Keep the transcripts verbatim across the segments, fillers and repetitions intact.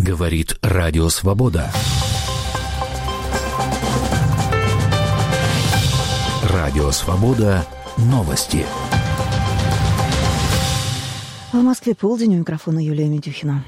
Говорит Радио Свобода. Радио Свобода. Новости. В Москве полдень, у микрофона Юлия Медюхина.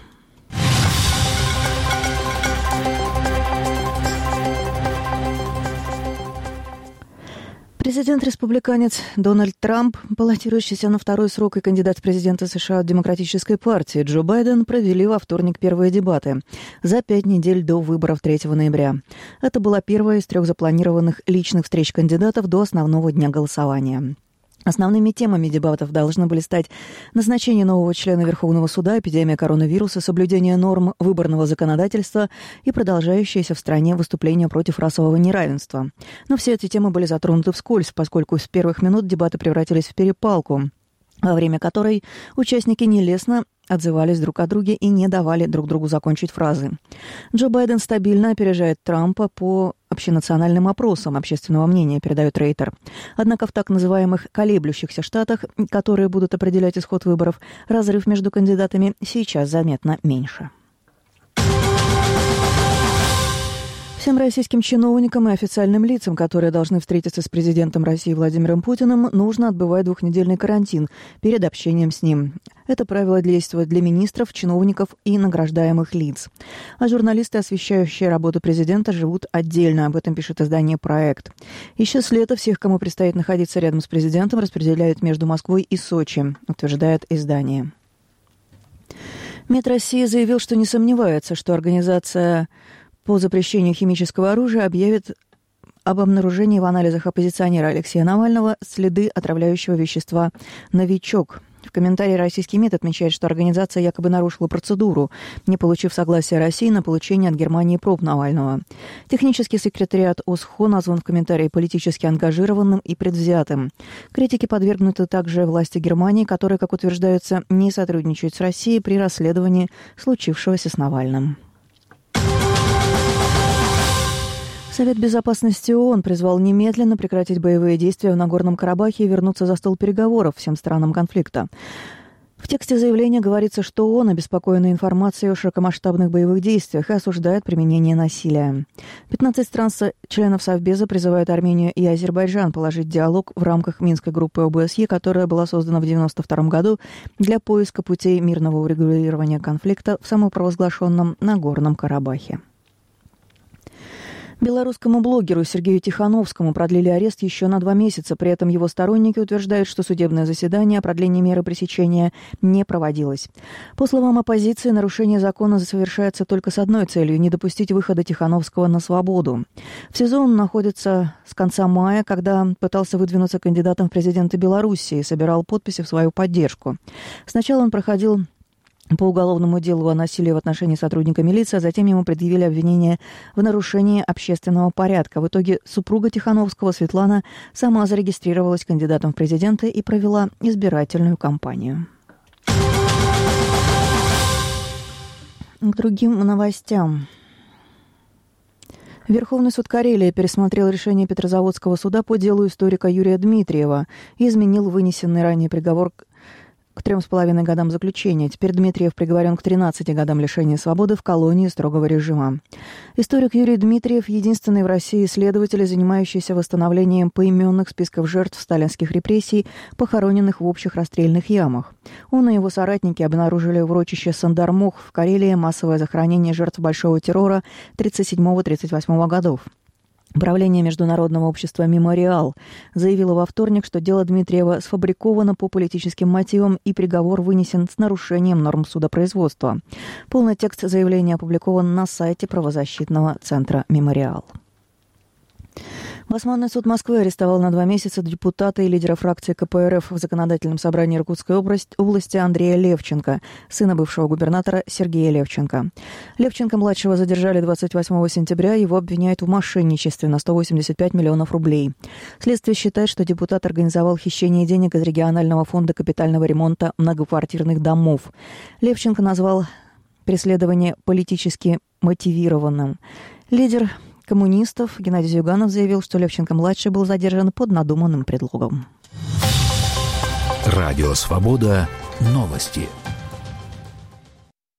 Президент-республиканец Дональд Трамп, баллотирующийся на второй срок и кандидат в президенты США от Демократической партии Джо Байден, провели во вторник первые дебаты за пять недель до выборов третьего ноября. Это была первая из трех запланированных личных встреч кандидатов до основного дня голосования. Основными темами дебатов должны были стать назначение нового члена Верховного суда, эпидемия коронавируса, соблюдение норм выборного законодательства и продолжающееся в стране выступление против расового неравенства. Но все эти темы были затронуты вскользь, поскольку с первых минут дебаты превратились в перепалку, во время которой участники нелестно отзывались друг о друге и не давали друг другу закончить фразы. Джо Байден стабильно опережает Трампа по общенациональным опросам общественного мнения, передает Рейтер. Однако в так называемых колеблющихся штатах, которые будут определять исход выборов, разрыв между кандидатами сейчас заметно меньше. Всем российским чиновникам и официальным лицам, которые должны встретиться с президентом России Владимиром Путиным, нужно отбывать двухнедельный карантин перед общением с ним. Это правило действует для министров, чиновников и награждаемых лиц. А журналисты, освещающие работу президента, живут отдельно. Об этом пишет издание «Проект». Еще с лета всех, кому предстоит находиться рядом с президентом, распределяют между Москвой и Сочи, утверждает издание. МИД России заявил, что не сомневается, что организация по запрещению химического оружия объявит об обнаружении в анализах оппозиционера Алексея Навального следы отравляющего вещества «Новичок». В комментарии российский МИД отмечает, что организация якобы нарушила процедуру, не получив согласия России на получение от Германии проб Навального. Технический секретариат ОСХО назван в комментарии политически ангажированным и предвзятым. Критики подвергнуты также власти Германии, которые, как утверждается, не сотрудничают с Россией при расследовании случившегося с Навальным. Совет безопасности ООН призвал немедленно прекратить боевые действия в Нагорном Карабахе и вернуться за стол переговоров всем странам конфликта. В тексте заявления говорится, что ООН обеспокоена информацией о широкомасштабных боевых действиях и осуждает применение насилия. пятнадцать стран-членов Совбеза призывают Армению и Азербайджан положить диалог в рамках Минской группы ОБСЕ, которая была создана в девяносто втором году для поиска путей мирного урегулирования конфликта в самопровозглашенном Нагорном Карабахе. Белорусскому блогеру Сергею Тихановскому продлили арест еще на два месяца. При этом его сторонники утверждают, что судебное заседание о продлении меры пресечения не проводилось. По словам оппозиции, нарушение закона совершается только с одной целью – не допустить выхода Тихановского на свободу. В СИЗО он находится с конца мая, когда пытался выдвинуться кандидатом в президенты Беларуси и собирал подписи в свою поддержку. Сначала он проходил по уголовному делу о насилии в отношении сотрудника милиции, а затем ему предъявили обвинение в нарушении общественного порядка. В итоге супруга Тихановского, Светлана, сама зарегистрировалась кандидатом в президенты и провела избирательную кампанию. К другим новостям. Верховный суд Карелии пересмотрел решение Петрозаводского суда по делу историка Юрия Дмитриева и изменил вынесенный ранее приговор к трем с половиной годам заключения. Теперь Дмитриев приговорен к тринадцати годам лишения свободы в колонии строгого режима. Историк Юрий Дмитриев – единственный в России исследователь, занимающийся восстановлением поименных списков жертв сталинских репрессий, похороненных в общих расстрельных ямах. Он и его соратники обнаружили в урочище Сандармох в Карелии массовое захоронение жертв Большого террора тридцать седьмого — тридцать восьмого годов. Правление Международного общества «Мемориал» заявило во вторник, что дело Дмитриева сфабриковано по политическим мотивам и приговор вынесен с нарушением норм судопроизводства. Полный текст заявления опубликован на сайте правозащитного центра «Мемориал». Басманный суд Москвы арестовал на два месяца депутата и лидера фракции ка пэ эр эф в Законодательном собрании Иркутской области Андрея Левченко, сына бывшего губернатора Сергея Левченко. Левченко-младшего задержали двадцать восьмого сентября, его обвиняют в мошенничестве на сто восемьдесят пять миллионов рублей. Следствие считает, что депутат организовал хищение денег из регионального фонда капитального ремонта многоквартирных домов. Левченко назвал преследование политически мотивированным. Лидер коммунистов Геннадий Зюганов заявил, что Левченко-младший был задержан под надуманным предлогом. Радио «Свобода». Новости.